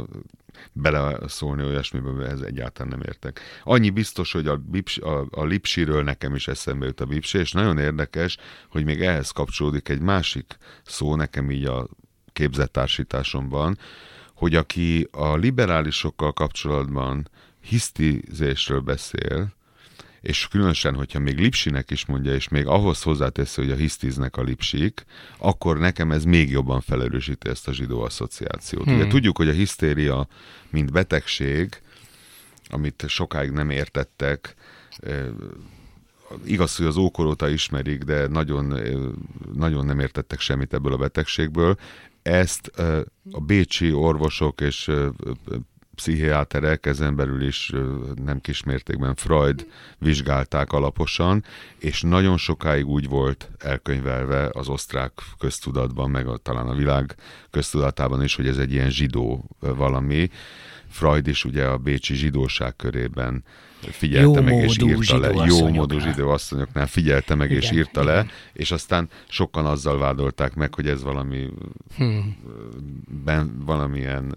beleszólni olyasmiben, ez egyáltalán nem értek. Annyi biztos, hogy a, Bips, a, a Lipsiről nekem is eszembe jut a Bipsi, és nagyon érdekes, hogy még ehhez kapcsolódik egy másik szó nekem így a képzettársításomban, hogy aki a liberálisokkal kapcsolatban hisztizésről beszél, és különösen, hogyha még Lipsinek is mondja, és még ahhoz hozzáteszi, hogy a hisztiznek a Lipsik, akkor nekem ez még jobban felerősíti ezt a zsidó asszociációt. Hmm. Ugye tudjuk, hogy a hisztéria, mint betegség, amit sokáig nem értettek, igaz, hogy az ókor óta ismerik, de nagyon, nagyon nem értettek semmit ebből a betegségből. Ezt a bécsi orvosok és pszichiáterek, ezen belül is nem kismértékben Freud vizsgálták alaposan, és nagyon sokáig úgy volt elkönyvelve az osztrák köztudatban, meg a, talán a világ köztudatában is, hogy ez egy ilyen zsidó valami. Freud is ugye a bécsi zsidóság körében figyelte jó meg és írta le. Jó módú zsidó asszonyoknál figyelte meg igen, és írta igen. le, és aztán sokan azzal vádolták meg, hogy ez valami hmm. ben, valamilyen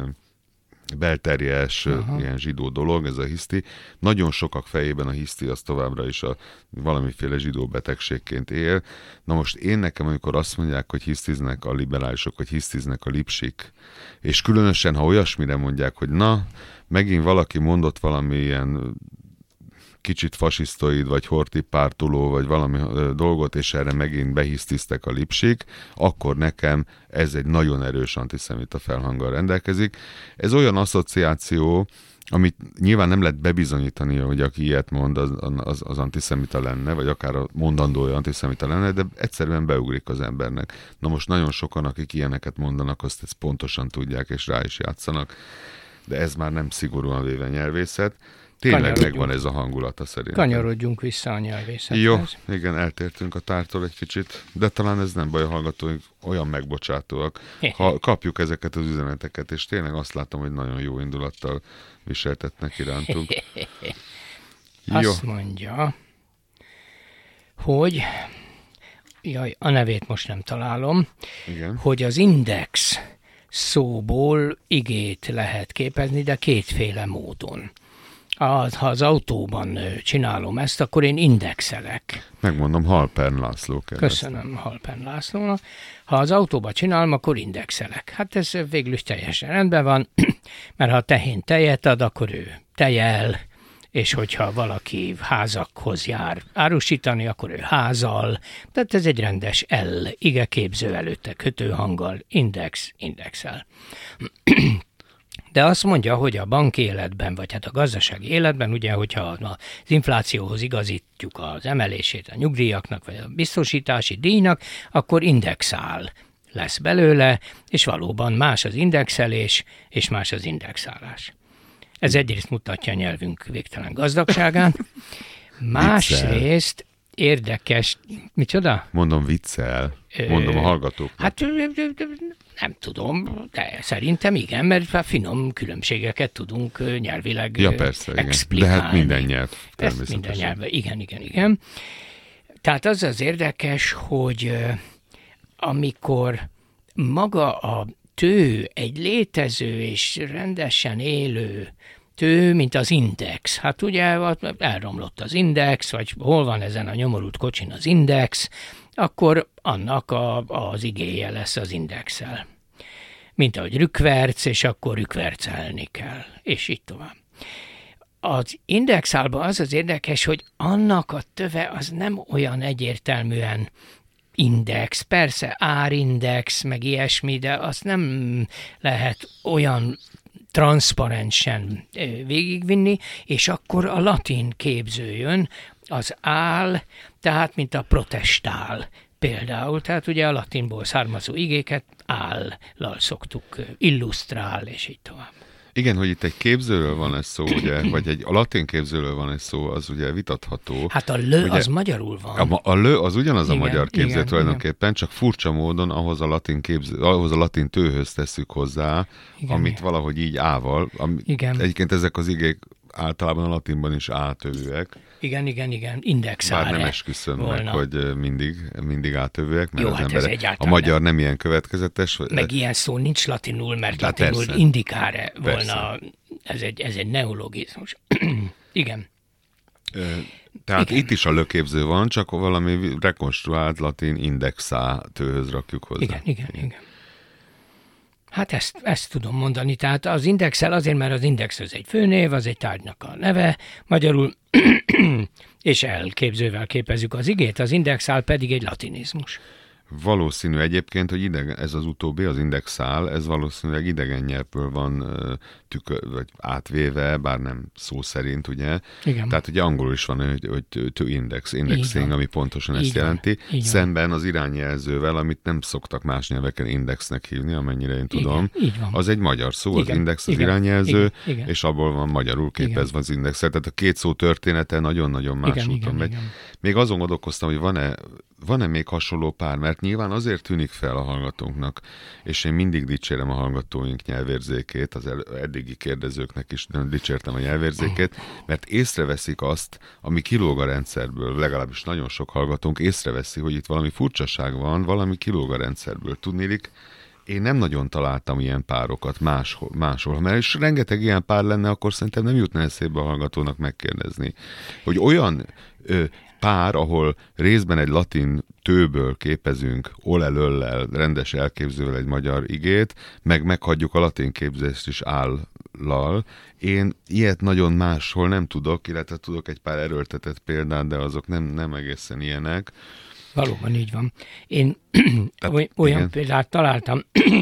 belterjes, aha. ilyen zsidó dolog, ez a hiszti. Nagyon sokak fejében a hiszti az továbbra is a valamiféle zsidó betegségként él. Na most én nekem, amikor azt mondják, hogy hisztiznek a liberálisok, hogy hisztiznek a lipsik, és különösen, ha olyasmire mondják, hogy na, megint valaki mondott valami ilyen kicsit fasisztoid, vagy hortipártuló, vagy valami dolgot, és erre megint behisztiztek a lipsik, akkor nekem ez egy nagyon erős antiszemita felhanggal rendelkezik. Ez olyan asszociáció, amit nyilván nem lehet bebizonyítani, hogy aki ilyet mond, az, az, az antiszemita lenne, vagy akár a mondandója antiszemita lenne, de egyszerűen beugrik az embernek. Na most nagyon sokan, akik ilyeneket mondanak, azt ezt pontosan tudják, és rá is játszanak, de ez már nem szigorúan véve nyelvészet. Tényleg megvan ez a hangulata szerintem. Kanyarodjunk vissza a nyelvészethez. Jó, igen, eltértünk a tártól egy kicsit, de talán ez nem baj, a hallgatóink olyan megbocsátóak. Ha kapjuk ezeket az üzeneteket, és tényleg azt látom, hogy nagyon jó indulattal viseltetnek irántunk. Jó. Azt mondja, hogy, jaj, a nevét most nem találom, igen. hogy az index szóból igét lehet képezni, de kétféle módon. Ha az autóban csinálom ezt, akkor én indexelek. Megmondom, Halpern László kérdezte. Köszönöm Halpern Lászlónak. Ha az autóban csinálom, akkor indexelek. Hát ez végül is teljesen rendben van, mert ha a tehén tejet ad, akkor ő tejel, és hogyha valaki házakhoz jár árusítani, akkor ő házal. Tehát ez egy rendes L, ige képző előtte kötőhanggal, index, indexel. De azt mondja, hogy a banki életben, vagy hát a gazdasági életben, ugye, hogyha az inflációhoz igazítjuk az emelését a nyugdíjaknak, vagy a biztosítási díjnak, akkor indexál lesz belőle, és valóban más az indexelés, és más az indexálás. Ez egyrészt mutatja a nyelvünk végtelen gazdagságán, másrészt érdekes, micsoda? Mondom viccel, mondom a hallgatóknak. Hát nem tudom, de szerintem igen, mert finom különbségeket tudunk nyelvileg ja, persze, explikálni. Igen. De hát minden nyelv természetesen. Minden nyelv, igen, igen, igen. Tehát az az érdekes, hogy amikor maga a tő, egy létező és rendesen élő tő, mint az Index. Hát ugye elromlott az Index, vagy hol van ezen a nyomorult kocsin az Index, akkor annak a, az igéje lesz az Indexel. Mint ahogy rükverc, és akkor rükvercelni kell, és így tovább. Az indexálban az az érdekes, hogy annak a töve az nem olyan egyértelműen index, persze árindex, meg ilyesmi, de azt nem lehet olyan transzparensen végigvinni, és akkor a latin képző jön, az áll, tehát mint a protestál például, tehát ugye a latinból származó igéket állal szoktuk illusztrál, és így tovább. Igen, hogy itt egy képzőről van ez szó, ugye, vagy egy a latin képzőről van ez szó, az ugye vitatható. Hát a lő ugye, az magyarul van. A, a lő az ugyanaz igen, a magyar képző igen, tulajdonképpen, igen. Csak furcsa módon ahhoz a latin képző, ahhoz a latin tőhöz tesszük hozzá, igen, amit igen. valahogy így ával. Ami, igen. Egyébként ezek az igék általában a latinban is átövőek. Igen, igen, igen, indexára. Bár nem esküszöm volna. meg, hogy mindig, mindig átövőek, mert jó, az hát emberek, a magyar nem. nem ilyen következetes. Meg ilyen szó nincs latinul, mert hát latinul persze. indikáre volna, ez egy, ez egy neologizmus. Igen. Tehát igen. itt is a löképző van, csak valami rekonstruált latin indexá tőhöz rakjuk hozzá. Igen, igen, igen. Hát ezt, ezt tudom mondani. Tehát az indexel azért, mert az index az egy főnév, az egy tárgynak a neve, magyarul, és elképzővel képezzük az igét, az indexál pedig egy latinizmus. Valószínű egyébként, hogy idegen, ez az utóbbi, az indexál, ez valószínűleg idegen nyelvből van tükör, vagy átvéve, bár nem szó szerint, ugye? Igen. Tehát ugye angolul is van, hogy, hogy to index, indexing, ami pontosan ezt jelenti. Szemben az irányjelzővel, amit nem szoktak más nyelveken indexnek hívni, amennyire én tudom. Igen, az egy magyar szó, igen. Az index, az igen. irányjelző, igen. Igen. És abból van magyarul képezve az index. Tehát a két szó története nagyon-nagyon más igen, úton megy. Még azon gondolkoztam, hogy van-e Van-e még hasonló pár? Mert nyilván azért tűnik fel a hallgatónknak, és én mindig dicsérem a hallgatóink nyelvérzékét, az eddigi kérdezőknek is dicsértem a nyelvérzékét, mert észreveszik azt, ami kilóg a rendszerből, legalábbis nagyon sok hallgatónk észreveszi, hogy itt valami furcsaság van, valami kilóg a rendszerből. Tudnélik, én nem nagyon találtam ilyen párokat máshol, máshol. Mert is rengeteg ilyen pár lenne, akkor szerintem nem jutna eszébe a hallgatónak megkérdezni, hogy olyan ö, pár, ahol részben egy latin tőből képezünk olelöllel, rendes elképzővel egy magyar igét, meg meghagyjuk a latin képzést is állal. Én ilyet nagyon máshol nem tudok, illetve tudok egy pár erőltetett példát, de azok nem, nem egészen ilyenek. Valóban így van. Én Tehát, olyan igen. példát találtam,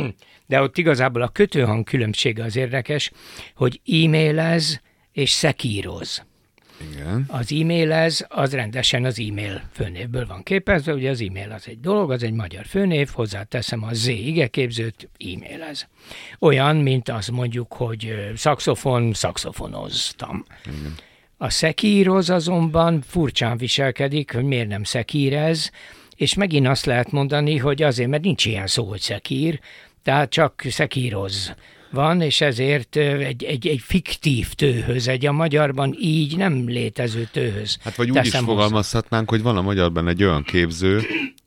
de ott igazából a kötőhang különbsége az érdekes, hogy e-mailez és szekíroz. Igen. Az e-mailez, az rendesen az e-mail főnévből van képezve, ugye az e-mail az egy dolog, az egy magyar főnév, hozzáteszem a z igeképzőt, e-mailez. Olyan, mint az mondjuk, hogy szaxofon, szaxofonoztam. Igen. A szekíroz azonban furcsán viselkedik, hogy miért nem szekírez, és megint azt lehet mondani, hogy azért, mert nincs ilyen szó, hogy szekír, tehát csak szekíroz van, és ezért egy, egy, egy fiktív tőhöz, egy a magyarban így nem létező tőhöz. Hát vagy úgy is fogalmazhatnánk, hogy van a magyarban egy olyan képző,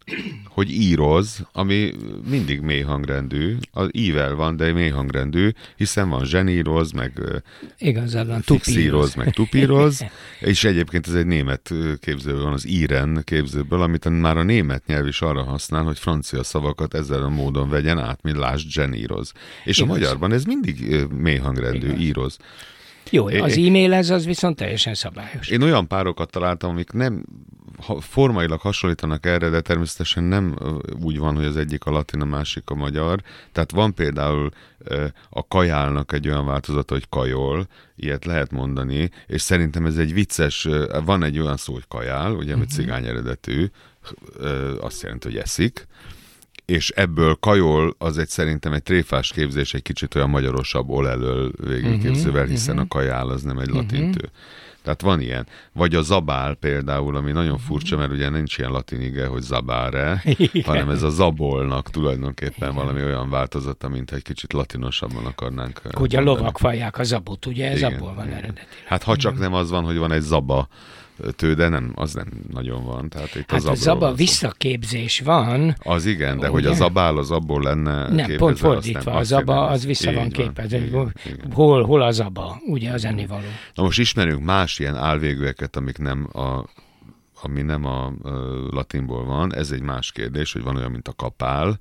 hogy íroz, ami mindig mély hangrendű, az ível van, de mély hangrendű, hiszen van zseníroz, meg igazán fixíroz, meg tupíroz, és egyébként ez egy német képzőből van, az íren képzőből, amit már a német nyelv is arra használ, hogy francia szavakat ezzel a módon vegyen át, mint lásd zseníroz. És igaz. A magyarban ez mindig mély hangrendű, igaz. Íroz. Jó, az e-mail ez az viszont teljesen szabályos. Én olyan párokat találtam, amik nem formailag hasonlítanak erre, de természetesen nem úgy van, hogy az egyik a latin, a másik a magyar. Tehát van például a kajálnak egy olyan változata, hogy kajol, ilyet lehet mondani, és szerintem ez egy vicces, van egy olyan szó, hogy kajál, ugye, ami uh-huh. cigány eredetű, azt jelenti, hogy eszik, és ebből kajol az egy szerintem egy tréfás képzés, egy kicsit olyan magyarosabb olelől végigképzővel, hiszen uh-huh. a kajál az nem egy latin tő. Tehát van ilyen. Vagy a zabál például, ami nagyon furcsa, mert ugye nincs ilyen latin ige, hogy zabáre, hanem ez a zabolnak tulajdonképpen valami olyan változata, mint egy kicsit latinosabban akarnánk. Hogy a lovak fajják a zabot, ugye ez abból van eredetileg. Hát ha csak nem az van, hogy van egy zaba, tőde nem, az nem nagyon van. Tehát itt hát az a zaba visszaképzés van. Az igen, de ugye? hogy a zabál az abból lenne nem, képezve. Pont fordítva, a zaba az az vissza van képezve. Igen, igen. Hol, hol a zaba, ugye az ennivaló. Na most ismerünk más ilyen álvégűeket, amik nem a ami nem a, a latinból van. Ez egy más kérdés, hogy van olyan, mint a kapál,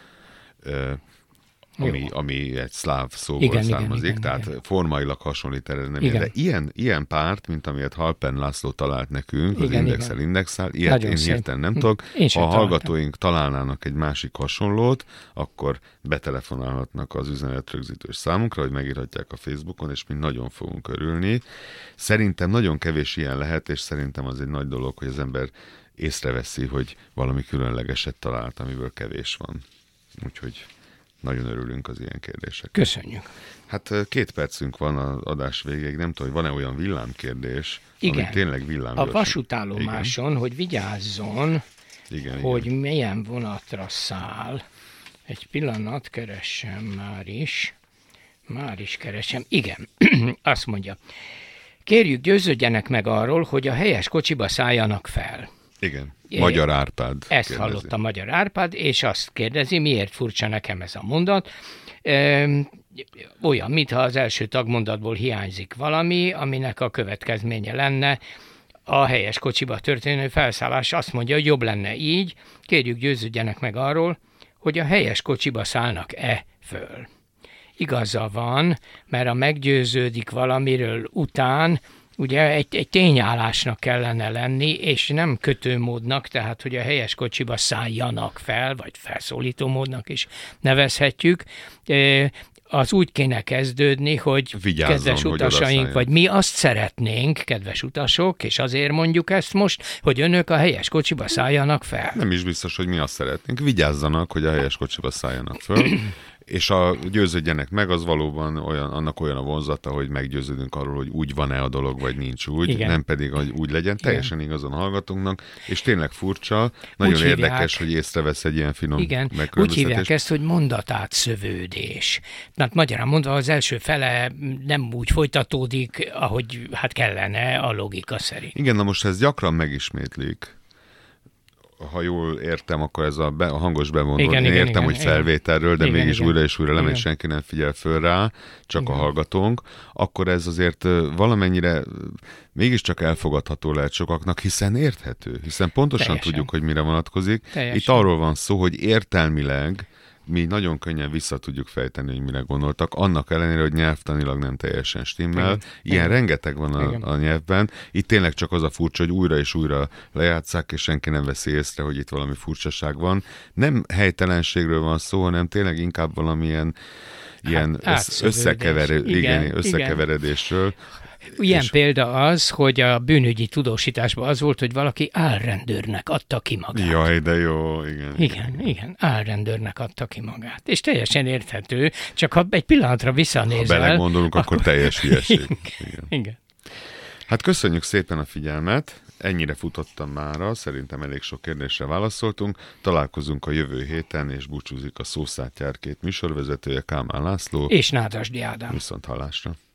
ami, ami egy szláv szóból igen, származik, igen, tehát igen. formailag hasonlít erre. Nem de ilyen, ilyen párt, mint amilyet Halpen László talált nekünk, az igen, Indexel igen. Indexel, ilyet Nagyon én szép. hirtelen nem tudok. Én Ha a találtam. hallgatóink találnának egy másik hasonlót, akkor betelefonálhatnak az üzenetrögzítős számunkra, hogy megírhatják a Facebookon, és mi nagyon fogunk örülni. Szerintem nagyon kevés ilyen lehet, és szerintem az egy nagy dolog, hogy az ember észreveszi, hogy valami különlegeset talált, amiből kevés van. Úgyhogy nagyon örülünk az ilyen kérdések. Köszönjük. Hát két percünk van az adás végéig, nem tudom, hogy van-e olyan villámkérdés, igen. ami tényleg villám. A vasútállomáson, igen. hogy vigyázzon, igen, hogy igen. milyen vonatra száll. Egy pillanat, keressem már is. Már is keresem. Igen, azt mondja. Kérjük, győződjenek meg arról, hogy a helyes kocsiba szálljanak fel. Igen, Magyar Árpád. Ezt kérdezi. hallotta Magyar Árpád, és azt kérdezi, miért furcsa nekem ez a mondat. Ö, olyan, mintha az első tagmondatból hiányzik valami, aminek a következménye lenne a helyes kocsiba történő felszállás. Azt mondja, hogy jobb lenne így, kérjük, győződjenek meg arról, hogy a helyes kocsiba szállnak-e föl. Igaza van, mert a meggyőződik valamiről után, ugye egy, egy tényállásnak kellene lenni, és nem kötőmódnak, tehát hogy a helyes kocsiba szálljanak fel, vagy felszólító módnak is nevezhetjük. Az úgy kéne kezdődni, hogy vigyázzon, kedves hogy utasaink, vagy mi azt szeretnénk, kedves utasok, és azért mondjuk ezt most, hogy önök a helyes kocsiba szálljanak fel. Nem is biztos, hogy mi azt szeretnénk. Vigyázzanak, hogy a helyes kocsiba szálljanak föl. És a győződjenek meg, az valóban olyan, annak olyan a vonzata, hogy meggyőződünk arról, hogy úgy van-e a dolog, vagy nincs úgy, igen. Nem pedig, hogy úgy legyen. Teljesen igen. Igazon hallgatónknak, és tényleg furcsa, nagyon úgy érdekes, hívják, hogy észrevesz egy ilyen finom igen, megkülönböztetés. Úgy hívják ezt, hogy mondatátszövődés. Tehát magyarán mondva az első fele nem úgy folytatódik, ahogy hát kellene a logika szerint. Igen, na most ez gyakran megismétlik. Ha jól értem, akkor ez a, be, a hangos bevonó. Igen, Én igen, értem, igen, hogy felvételről, de igen, mégis igen. újra és újra lemegy, senki nem figyel föl rá, csak igen. a hallgatónk. Akkor ez azért valamennyire mégiscsak elfogadható lehet sokaknak, hiszen érthető. Hiszen pontosan Teljesen. tudjuk, hogy mire vonatkozik. Teljesen. Itt arról van szó, hogy értelmileg mi nagyon könnyen vissza tudjuk fejteni, hogy mire gondoltak, annak ellenére, hogy nyelvtanilag nem teljesen stimmel. Igen. Ilyen Igen. rengeteg van a, a nyelvben. Itt tényleg csak az a furcsa, hogy újra és újra lejátsszák, és senki nem veszi észre, hogy itt valami furcsaság van. Nem helytelenségről van szó, hanem tényleg inkább valamilyen ilyen hát, összekeverő, igen, igen, összekeveredésről. Ilyen és... példa az, hogy a bűnügyi tudósításban az volt, hogy valaki álrendőrnek adta ki magát. Jaj, de jó, igen. Igen, igen, álrendőrnek adta ki magát. És teljesen érthető, csak ha egy pillanatra visszanézel... Ha belegondolunk, akkor, akkor teljes hülyeség. Igen. igen. Hát köszönjük szépen a figyelmet, ennyire futottam mára, szerintem elég sok kérdésre válaszoltunk. Találkozunk a jövő héten, és búcsúzik a Szószátjár két műsorvezetője, Kálmán László. És Nádasdy Ádám. Viszont hallásra.